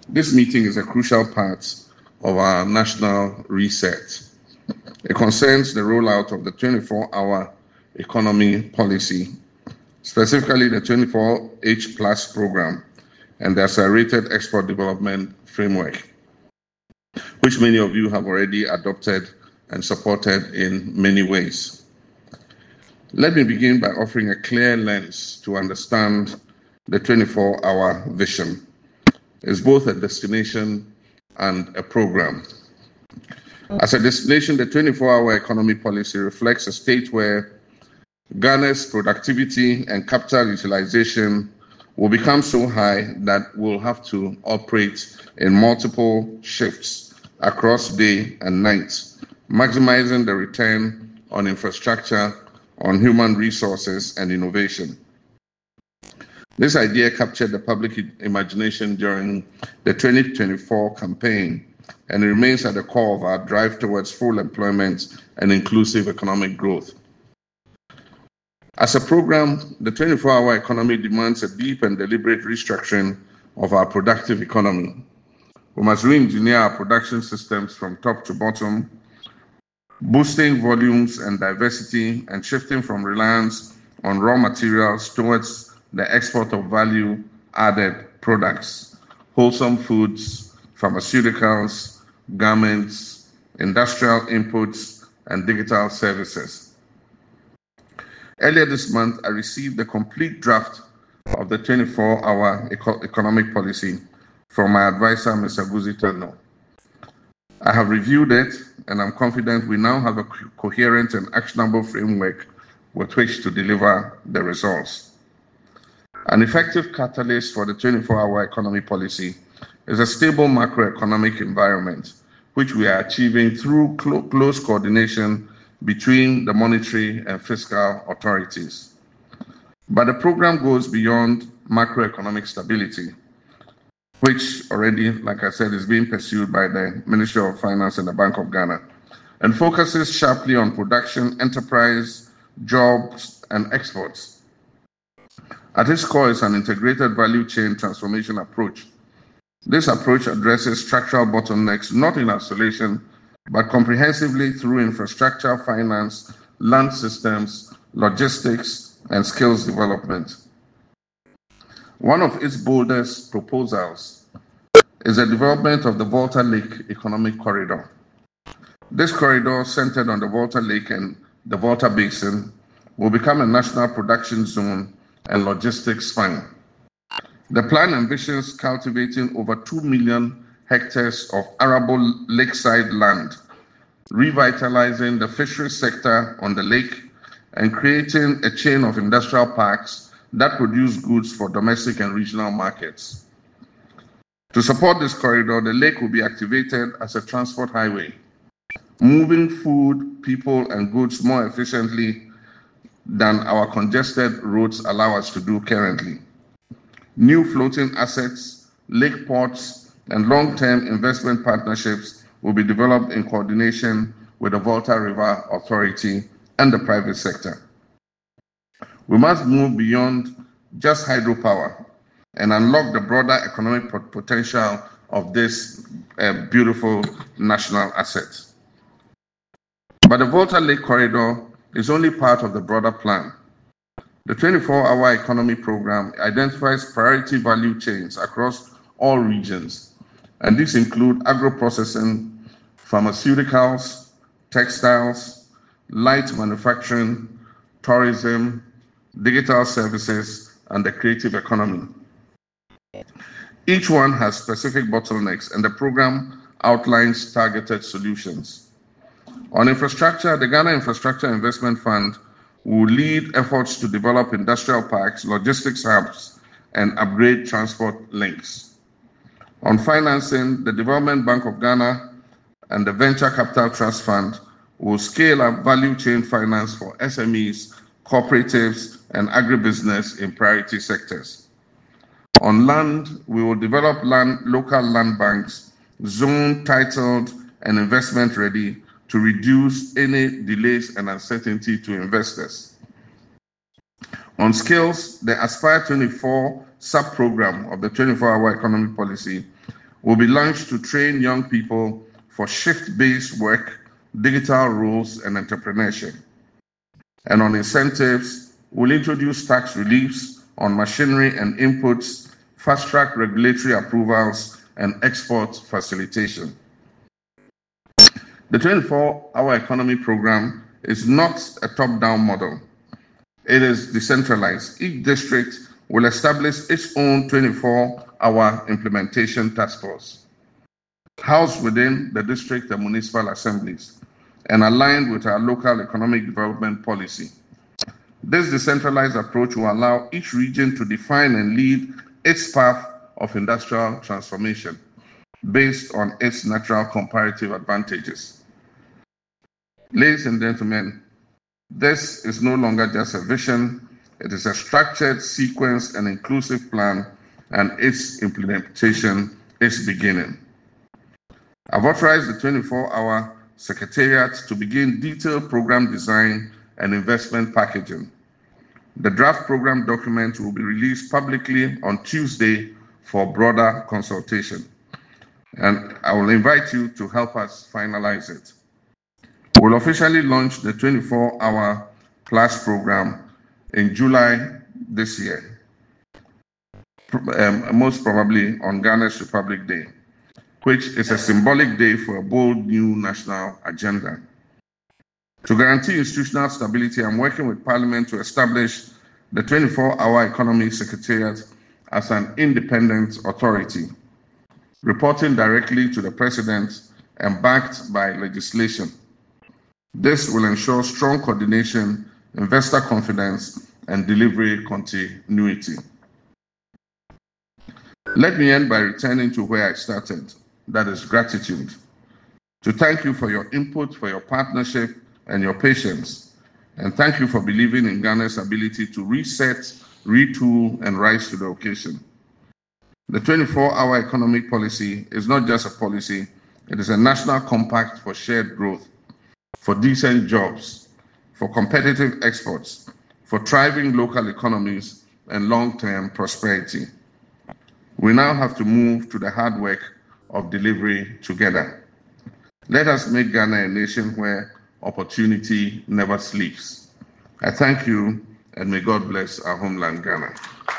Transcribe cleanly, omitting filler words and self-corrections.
This meeting is a crucial part of our national reset. It concerns the rollout of the 24-hour economy policy, specifically the 24H Plus program and the Accelerated Export Development Framework, which many of you have already adopted and supported in many ways. Let me begin by offering a clear lens to understand the 24-hour vision. It's both a destination and a program. As a destination, the 24-hour economy policy reflects a state where Ghana's productivity and capital utilization will become so high that we'll have to operate in multiple shifts across day and night, maximizing the return on infrastructure, on human resources, and innovation. This idea captured the public imagination during the 2024 campaign, and it remains at the core of our drive towards full employment and inclusive economic growth. As a program, the 24-hour economy demands a deep and deliberate restructuring of our productive economy. We must re-engineer our production systems from top to bottom, boosting volumes and diversity and shifting from reliance on raw materials towards the export of value-added products, wholesome foods, pharmaceuticals, garments, industrial inputs, and digital services. Earlier this month, I received the complete draft of the 24-hour economic policy from my advisor, Mr. Guzi Tenno. I have reviewed it, and I'm confident we now have a coherent and actionable framework with which to deliver the results. An effective catalyst for the 24-hour economy policy is a stable macroeconomic environment, which we are achieving through close coordination between the monetary and fiscal authorities. But the program goes beyond macroeconomic stability, which already, like I said, is being pursued by the Ministry of Finance and the Bank of Ghana, and focuses sharply on production, enterprise, jobs, and exports. At its core is an integrated value chain transformation approach. This approach addresses structural bottlenecks not in isolation, but comprehensively through infrastructure, finance, land systems, logistics, and skills development. One of its boldest proposals is the development of the Volta Lake Economic Corridor. This corridor, centered on the Volta Lake and the Volta Basin, will become a national production zone and logistics span. The plan envisions cultivating over 2 million hectares of arable lakeside land, revitalizing the fisheries sector on the lake, and creating a chain of industrial parks that produce goods for domestic and regional markets. To support this corridor, the lake will be activated as a transport highway, moving food, people, and goods more efficiently than our congested roads allow us to do currently. New floating assets, lake ports, and long-term investment partnerships will be developed in coordination with the Volta River Authority and the private sector. We must move beyond just hydropower and unlock the broader economic potential of this beautiful national asset. But the Volta Lake Corridor is only part of the broader plan. The 24-hour economy program identifies priority value chains across all regions, and these include agro-processing, pharmaceuticals, textiles, light manufacturing, tourism, digital services, and the creative economy. Each one has specific bottlenecks, and the program outlines targeted solutions. On infrastructure, the Ghana Infrastructure Investment Fund will lead efforts to develop industrial parks, logistics hubs, and upgrade transport links. On financing, the Development Bank of Ghana and the Venture Capital Trust Fund will scale up value chain finance for SMEs, cooperatives, and agribusiness in priority sectors. On land, we will develop local land banks, zoned, titled, and investment ready to reduce any delays and uncertainty to investors. On skills, the Aspire 24 sub-program of the 24-hour economy policy will be launched to train young people for shift-based work, digital roles, and entrepreneurship. And on incentives, we'll introduce tax reliefs on machinery and inputs, fast-track regulatory approvals, and export facilitation. The 24-hour economy program is not a top-down model. It is decentralized. Each district will establish its own 24-hour implementation task force, housed within the district and municipal assemblies, and aligned with our local economic development policy. This decentralized approach will allow each region to define and lead its path of industrial transformation based on its natural comparative advantages. Ladies and gentlemen, this is no longer just a vision, it is a structured, sequenced, and inclusive plan, and its implementation is beginning. I've authorized the 24-hour Secretariat to begin detailed program design and investment packaging. The draft program document will be released publicly on Tuesday for broader consultation, and I will invite you to help us finalize it. We'll officially launch the 24-hour class program in July this year, most probably on Ghana's Republic Day, which is a symbolic day for a bold new national agenda. To guarantee institutional stability, I'm working with Parliament to establish the 24-hour Economy Secretariat as an independent authority, reporting directly to the President and backed by legislation. This will ensure strong coordination, investor confidence, and delivery continuity. Let me end by returning to where I started, that is gratitude. To thank you for your input, for your partnership, and your patience. And thank you for believing in Ghana's ability to reset, retool, and rise to the occasion. The 24-hour economic policy is not just a policy, it is a national compact for shared growth, for decent jobs, for competitive exports, for thriving local economies, and long-term prosperity. We now have to move to the hard work of delivery together. Let us make Ghana a nation where opportunity never sleeps. I thank you, and may God bless our homeland, Ghana.